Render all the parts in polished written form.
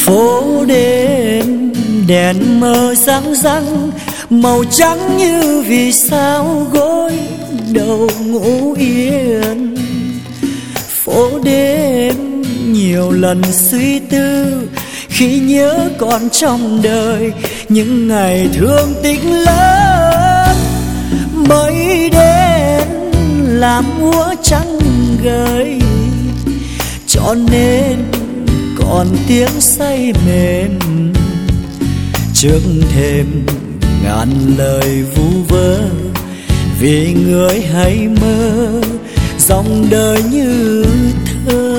Phố đêm đèn mờ răng răng, màu trắng như vì sao gối đầu ngủ yên. Phố đêm nhiều lần suy tư khi nhớ còn trong đời những ngày thương tình lớn. Mây đen làm úa trăng gầy, cho nên còn tiếng say mềm trước thềm ngàn lời vu vơ. Vì người hay mơ dòng đời như thơ.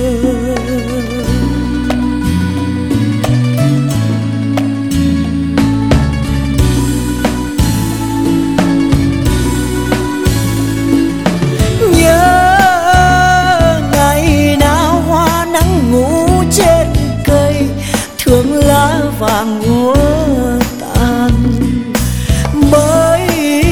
Nhớ ngày nào hoa nắng ngủ trên cây, thương lá vàng úa tàn. Mới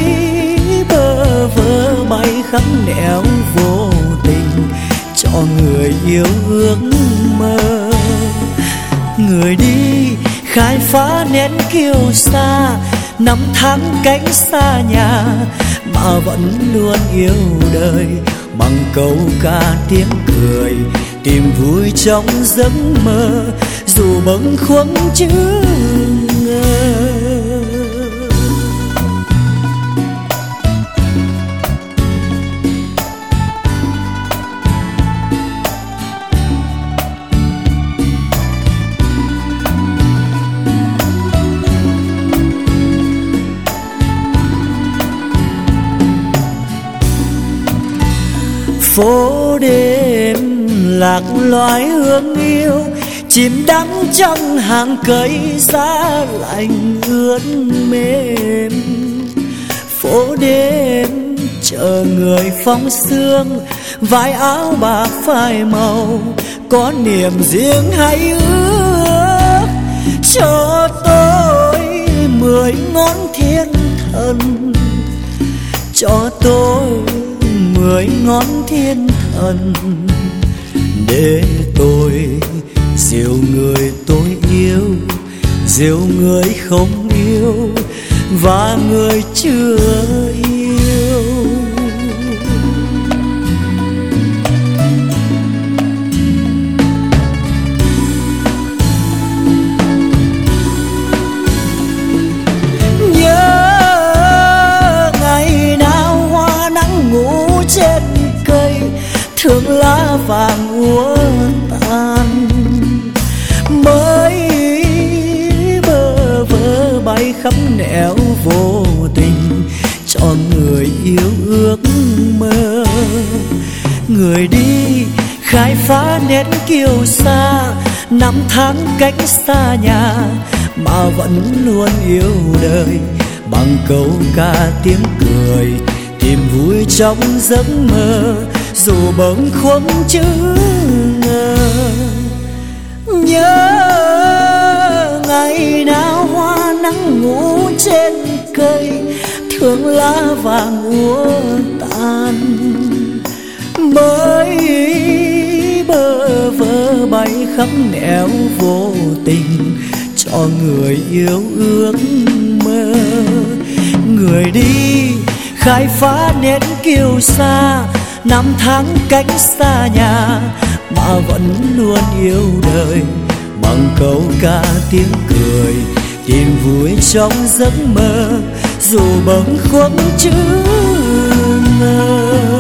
bơ vơ bay khắp nẻo vô tình cho người yêu ước mơ. Người đi khai phá nén kiêu sa, năm tháng cánh xa nhà mà vẫn luôn yêu đời. Bằng câu ca tiếng cười tìm vui trong giấc mơ, dù bâng khuâng chữ ngờ. Phố đêm lạc loài hương yêu, chìm đắm trong hàng cây giá lạnh ướt mềm. Phố đêm chờ người phong sương, vải áo bạc phai màu, có niềm riêng hay ước cho tôi 10 ngón thiên thần, cho tôi 10 ngón thiên thần, để tôi dìu người tôi yêu, dìu người không yêu và người chưa yêu. Nhớ ngày nào hoa nắng ngủ trên cây, thương lá vàng úa tàn. Mới bơ vơ bay khắp nẻo vô tình cho người yêu ước mơ. Người đi khai phá nét kiêu sa, năm tháng cách xa nhà mà vẫn luôn yêu đời. Bằng câu ca tiếng cười tìm vui trong giấc mơ, dù bâng khuâng chữ ngờ. Nhớ ngày nào hoa nắng ngủ trên cây, thương lá vàng úa tàn. Mới bơ vơ bay khắp nẻo vô tình cho người yêu ước mơ. Người đi khai phá nét kiêu sa, năm tháng cách xa nhà mà vẫn luôn yêu đời. Bằng câu ca tiếng cười tìm vui trong giấc mơ, dù bâng khuâng chữ ngờ.